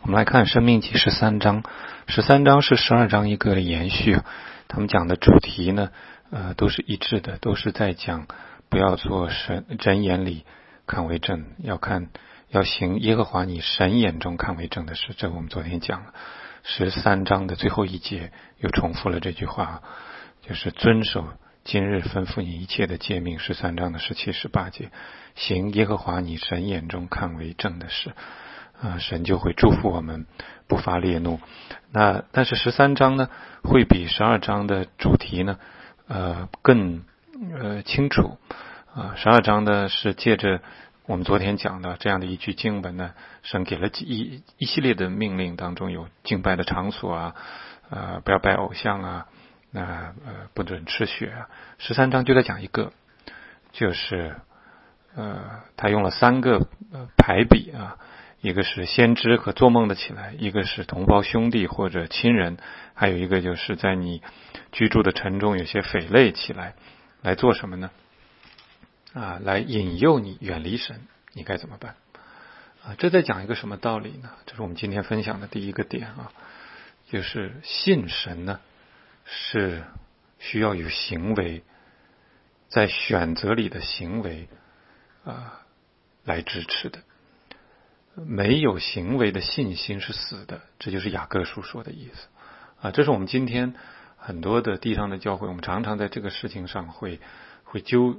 我们来看《申命记》13章，13章是12章一个的延续。他们讲的主题呢，都是一致的，都是在讲不要做人眼里看为正，要行耶和华你神眼中看为正的事。这我们昨天讲了。13章的最后一节又重复了这句话，就是遵守今日吩咐你一切的诫命。13章的17、18节，行耶和华你神眼中看为正的事。神就会祝福我们不发烈怒。但是13章呢，会比12章的主题呢，更清楚。12章呢是借着我们昨天讲的这样的一句经文呢，神给了一系列的命令，当中有敬拜的场所啊，不要拜偶像啊，不准吃血啊。13章就在讲一个，就是他用了3个排比啊。一个是先知和做梦的起来，一个是同胞兄弟或者亲人，还有一个就是在你居住的城中有些匪类起来做什么呢？来引诱你远离神，你该怎么办？这在讲一个什么道理呢？这是我们今天分享的第一个点啊，就是信神呢是需要有行为，在选择里的行为来支持的。没有行为的信心是死的，这就是雅各书说的意思这是我们今天很多的地上的教会，我们常常在这个事情上会纠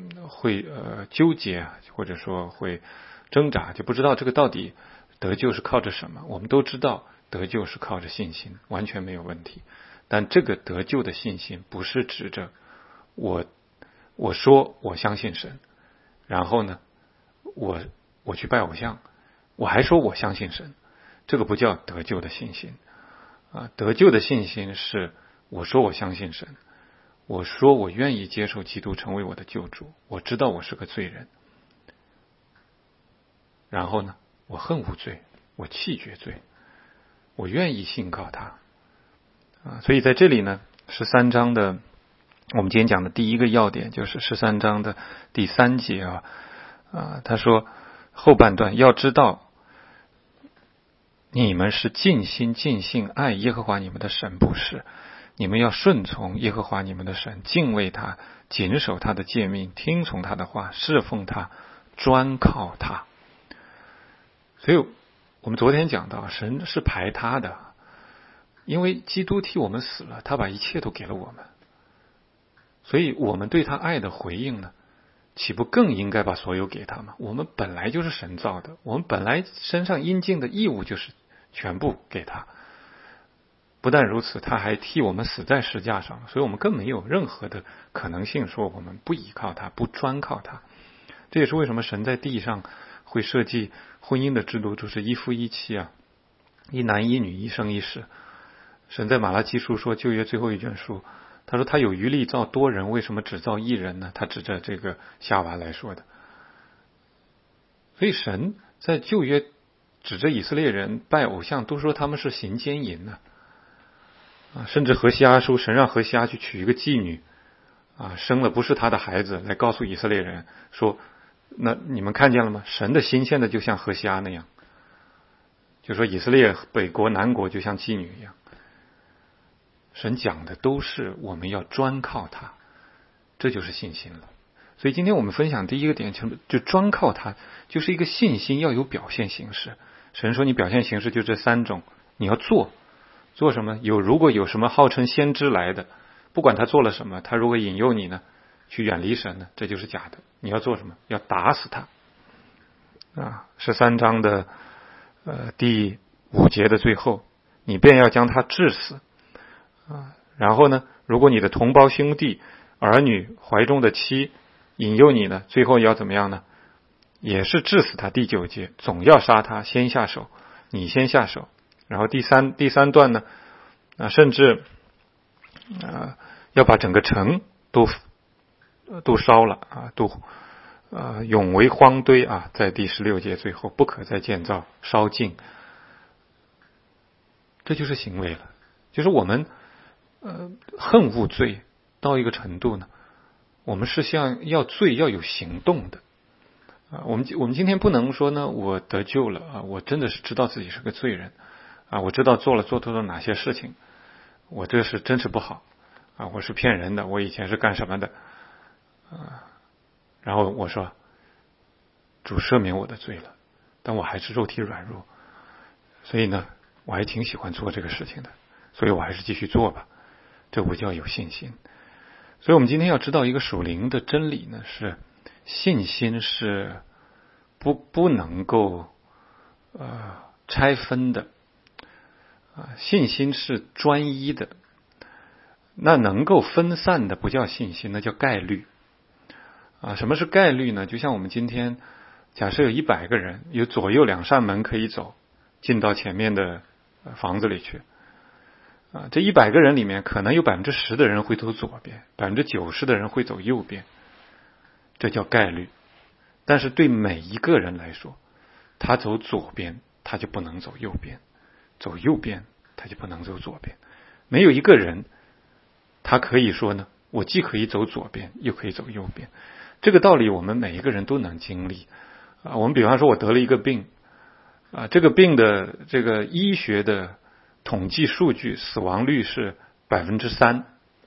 结，或者说会挣扎，就不知道这个到底得救是靠着什么。我们都知道得救是靠着信心，完全没有问题。但这个得救的信心不是指着我说我相信神，然后呢我去拜偶像，我还说我相信神，这个不叫得救的信心得救的信心是我说我相信神，我说我愿意接受基督成为我的救主，我知道我是个罪人，然后呢我恨恶罪，我弃绝罪，我愿意信靠他所以在这里呢13章的我们今天讲的第一个要点就是13章的第3节他说后半段要知道你们是尽心尽性爱耶和华你们的神，不是？你们要顺从耶和华你们的神，敬畏他，谨守他的诫命，听从他的话，侍奉他，专靠他。所以我们昨天讲到神是排他的，因为基督替我们死了，他把一切都给了我们，所以我们对他爱的回应呢，岂不更应该把所有给他吗？我们本来就是神造的，我们本来身上应尽的义务就是全部给他。不但如此，他还替我们死在十架上，所以我们更没有任何的可能性说我们不依靠他，不专靠他。这也是为什么神在地上会设计婚姻的制度，就是一夫一妻一男一女，一生一世。神在马拉基书说，旧约最后一卷书，他说他有余力造多人，为什么只造一人呢？他指着这个夏娃来说的。所以神在旧约指着以色列人拜偶像，都说他们是行奸淫甚至何西阿书，神让何西阿去娶一个妓女生了不是他的孩子，来告诉以色列人说，那你们看见了吗？神的心现在就像何西阿那样，就说以色列北国南国就像妓女一样。神讲的都是我们要专靠他，这就是信心了。所以今天我们分享第一个点就专靠他，就是一个信心要有表现形式。神说你表现形式就这3种，你要做什么？如果有什么号称先知来的，不管他做了什么，他如果引诱你呢去远离神呢，这就是假的。你要做什么？要打死他13章的第5节的最后，你便要将他治死然后呢，如果你的同胞兄弟儿女怀中的妻引诱你呢，最后要怎么样呢？也是治死他。第9节，总要杀他，先下手，你先下手。然后第三段呢甚至要把整个城都烧了都永为荒堆在第16节最后，不可再建造，烧尽。这就是行为了，就是我们恨恶罪到一个程度呢，我们是要罪要有行动的。 我们今天不能说呢，我得救了啊，我真的是知道自己是个罪人啊，我知道做错了哪些事情，我这是真是不好啊，我是骗人的，我以前是干什么的啊，然后我说主赦免我的罪了，但我还是肉体软弱，所以呢，我还挺喜欢做这个事情的，所以我还是继续做吧，这不叫有信心。所以我们今天要知道一个属灵的真理呢，是信心是不能够拆分的信心是专一的，那能够分散的不叫信心，那叫概率什么是概率呢？就像我们今天假设有100个人，有左右2扇门可以走，进到前面的房子里去这100个人里面可能有10%的人会走左边，90%的人会走右边，这叫概率。但是对每一个人来说，他走左边他就不能走右边，走右边他就不能走左边，没有一个人他可以说呢，我既可以走左边又可以走右边。这个道理我们每一个人都能经历我们比方说我得了一个病这个病的这个医学的统计数据死亡率是3%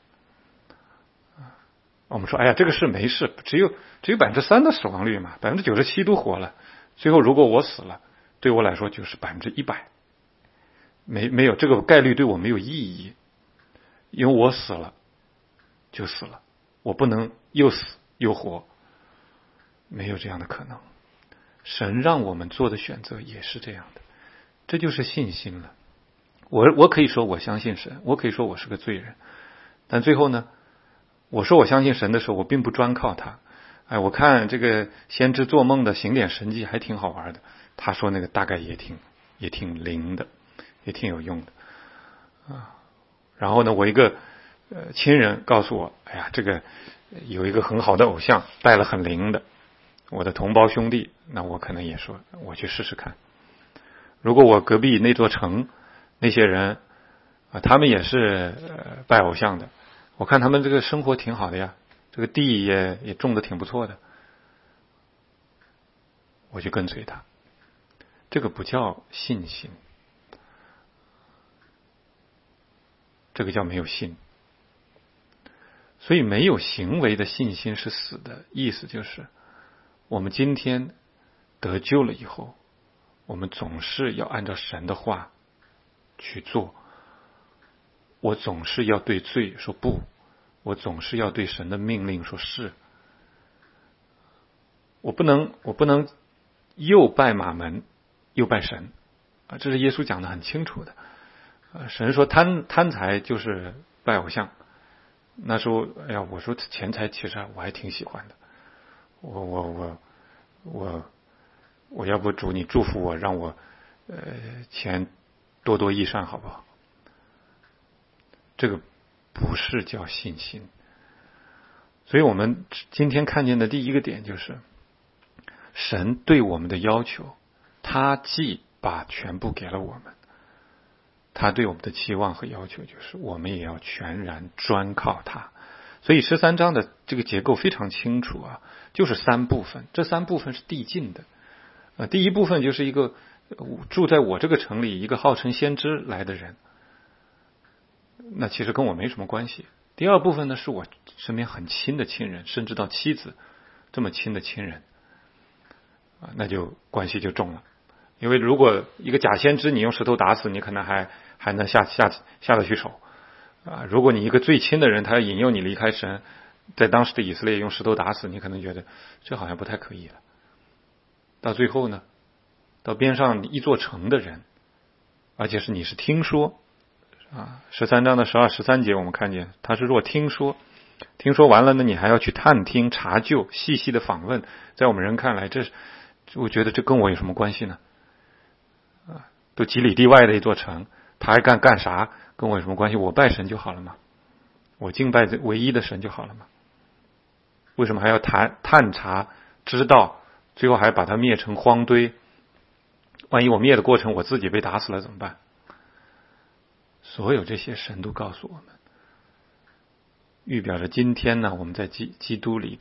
我们说哎呀这个事没事，只有3%的死亡率嘛，97%都活了，最后如果我死了，对我来说就是100%，没有这个概率对我没有意义，因为我死了就死了，我不能又死又活，没有这样的可能。神让我们做的选择也是这样的，这就是信心了。我可以说我相信神，我可以说我是个罪人，但最后呢，我说我相信神的时候，我并不专靠他。我看这个先知做梦的行点神迹还挺好玩的，他说那个大概也挺灵的，也挺有用的然后呢，我一个亲人告诉我，哎呀，这个有一个很好的偶像带了很灵的，我的同胞兄弟，那我可能也说我去试试看。如果我隔壁那座城那些人他们也是拜偶像的，我看他们这个生活挺好的呀，这个地也种的挺不错的，我就跟随他。这个不叫信心，这个叫没有信。所以没有行为的信心是死的，意思就是我们今天得救了以后，我们总是要按照神的话去做，我总是要对罪说不，我总是要对神的命令说是。我不能又拜马门又拜神这是耶稣讲的很清楚的神说贪财就是拜偶像。那时候哎呀，我说钱财其实我还挺喜欢的，我要不主你祝福我，让我钱多多益善好不好？这个不是叫信心。所以我们今天看见的第一个点就是神对我们的要求，他既把全部给了我们，他对我们的期望和要求就是我们也要全然专靠他。所以13章的这个结构非常清楚就是3部分，这3部分是递进的第一部分就是一个住在我这个城里一个号称先知来的人，那其实跟我没什么关系。第二部分呢，是我身边很亲的亲人，甚至到妻子这么亲的亲人那就关系就重了。因为如果一个假先知你用石头打死，你可能还能下得去手如果你一个最亲的人他要引诱你离开神，在当时的以色列用石头打死，你可能觉得这好像不太可以了。到最后呢，到边上一座城的人，而且你是听说13章的12、13节我们看见他是若听说完了呢，你还要去探听查究细细的访问，在我们人看来我觉得这跟我有什么关系呢都几里地外的一座城，他还干啥，跟我有什么关系？我拜神就好了嘛，我敬拜唯一的神就好了嘛，为什么还要探查知道，最后还把它灭成荒堆？万一我灭的过程我自己被打死了怎么办？所有这些神都告诉我们，预表着今天呢我们在基督里的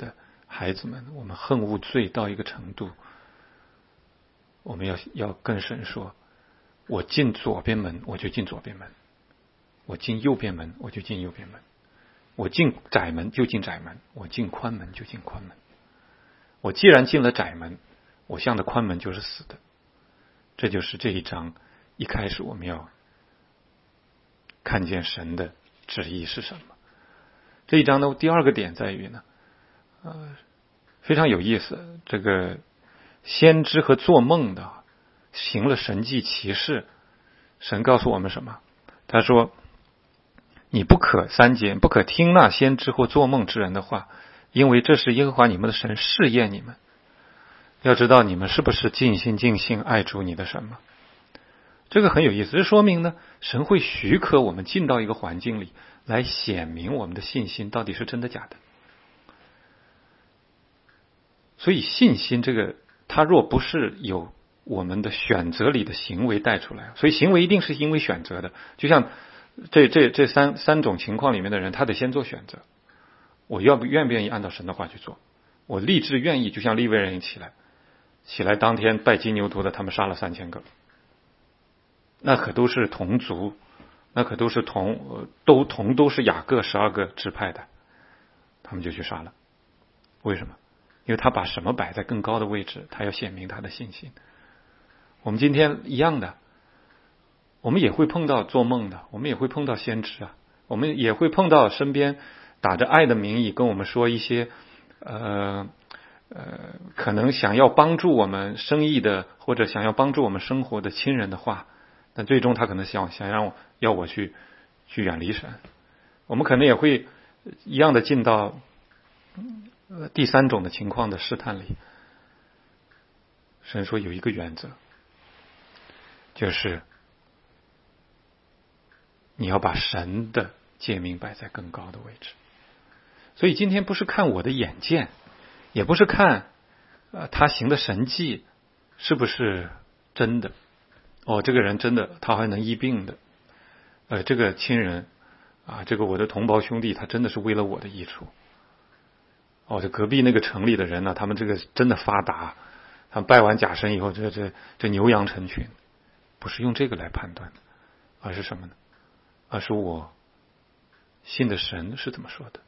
孩子们，我们恨恶罪到一个程度，我们要跟神说，我进左边门我就进左边门，我进右边门我就进右边门，我进窄门就进窄门，我进宽门就进宽门。我既然进了窄门，我向着宽门就是死的。这就是这一章一开始我们要看见神的旨意是什么。这一章的第二个点在于呢，非常有意思，这个先知和做梦的行了神迹奇事，神告诉我们什么？他说，你不可3节，不可听那先知或做梦之人的话，因为这是耶和华你们的神试验你们，要知道你们是不是尽心尽性爱主你的神吗？这个很有意思，这说明呢，神会许可我们进到一个环境里来显明我们的信心到底是真的假的。所以信心这个，它若不是有我们的选择里的行为带出来，所以行为一定是因为选择的。就像这三种情况里面的人，他得先做选择，我愿不愿意按照神的话去做，我立志愿意，就像利未人起来当天拜金牛犊的，他们杀了3000个，那可都是同族，那可都是都是雅各12个支派的，他们就去杀了。为什么？因为他把什么摆在更高的位置，他要显明他的信心。我们今天一样的，我们也会碰到做梦的，我们也会碰到先知啊，我们也会碰到身边打着爱的名义跟我们说一些可能想要帮助我们生意的，或者想要帮助我们生活的亲人的话，但最终他可能想要我去远离神。我们可能也会一样的进到第三种的情况的试探里。神说有一个原则，就是你要把神的诫命摆在更高的位置。所以今天不是看我的眼见，也不是看他行的神迹是不是真的，这个人真的他还能医病的，这个亲人这个我的同胞兄弟他真的是为了我的益处，这隔壁那个城里的人呢，他们这个真的发达，他们拜完假神以后这牛羊成群，不是用这个来判断的，而是什么呢？而是我信的神是怎么说的。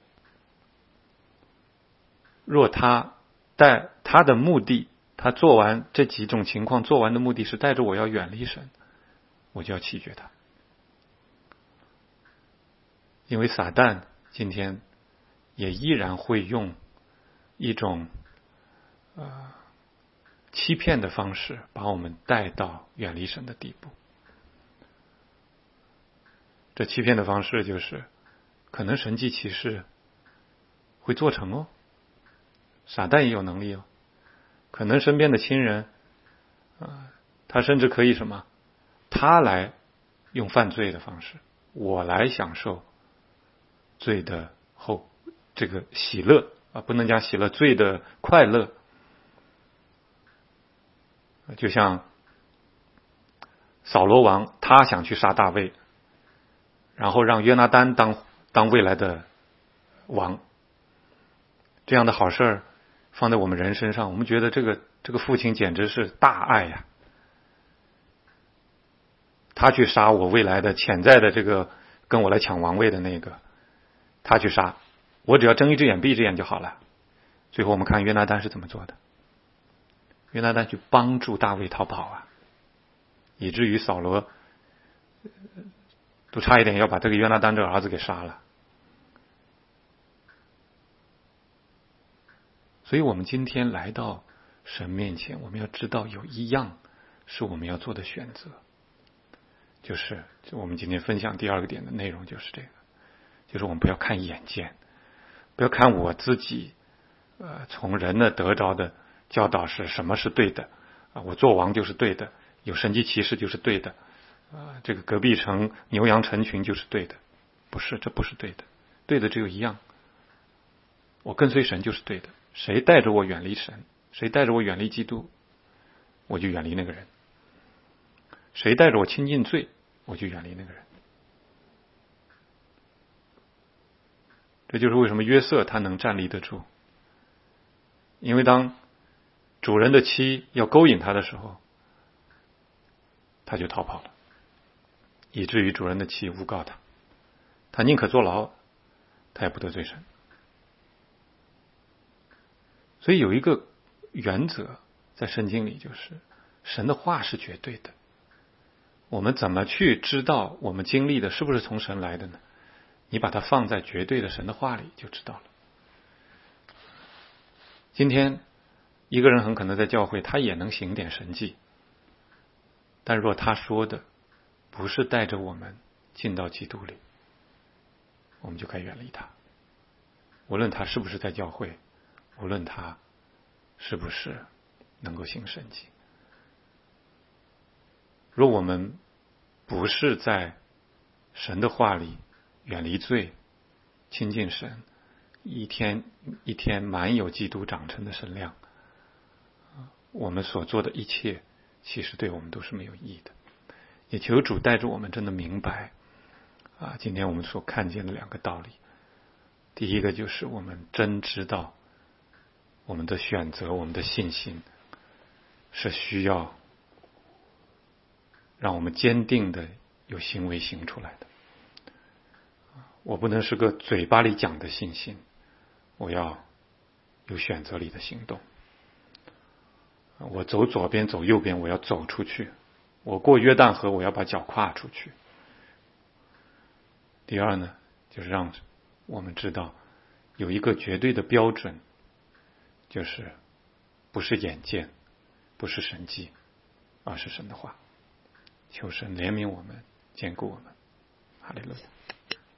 若他的目的，他做完这几种情况做完的目的是带着我要远离神，我就要弃绝他。因为撒旦今天也依然会用一种欺骗的方式把我们带到远离神的地步。这欺骗的方式就是可能神迹奇事会做成哦，撒旦也有能力哦，可能身边的亲人他甚至可以什么，他来用犯罪的方式，我来享受罪的这个喜乐不能讲喜乐，罪的快乐。就像扫罗王他想去杀大卫，然后让约拿单当未来的王，这样的好事放在我们人身上，我们觉得这个父亲简直是大爱呀！他去杀我未来的潜在的这个跟我来抢王位的那个，他去杀我，只要睁一只眼闭一只眼就好了。最后我们看约拿单是怎么做的，约拿单去帮助大卫逃跑以至于扫罗都差一点要把这个约拿单这个儿子给杀了。所以我们今天来到神面前，我们要知道有一样是我们要做的选择，就是我们今天分享第二个点的内容就是这个，就是我们不要看眼见，不要看我自己从人的得着的教导是什么是对的我做王就是对的，有神迹奇事就是对的这个隔壁城牛羊成群就是对的，不是，这不是对的，对的只有一样，我跟随神就是对的，谁带着我远离神，谁带着我远离基督，我就远离那个人，谁带着我亲近罪，我就远离那个人。这就是为什么约瑟他能站立得住， 因为当主人的妻要勾引他的时候，他就逃跑了，以至于主人的妻诬告他，他宁可坐牢，他也不得罪神。所以有一个原则在圣经里，就是神的话是绝对的。我们怎么去知道我们经历的是不是从神来的呢？你把它放在绝对的神的话里就知道了。今天一个人很可能在教会他也能行点神迹，但若他说的不是带着我们进到基督里，我们就该远离他。无论他是不是在教会，无论他是不是能够行神迹，若我们不是在神的话里远离罪，亲近神，一天一天满有基督长成的神量，我们所做的一切其实对我们都是没有意义的。也求主带着我们真的明白今天我们所看见的两个道理。第一个就是我们真知道我们的选择，我们的信心是需要让我们坚定的有行为行出来的。我不能是个嘴巴里讲的信心，我要有选择里的行动。我走左边走右边，我要走出去。我过约旦河，我要把脚跨出去。第二呢，就是让我们知道有一个绝对的标准，就是不是眼见，不是神迹，而是神的话。求神怜悯我们，坚固我们。哈利路亚。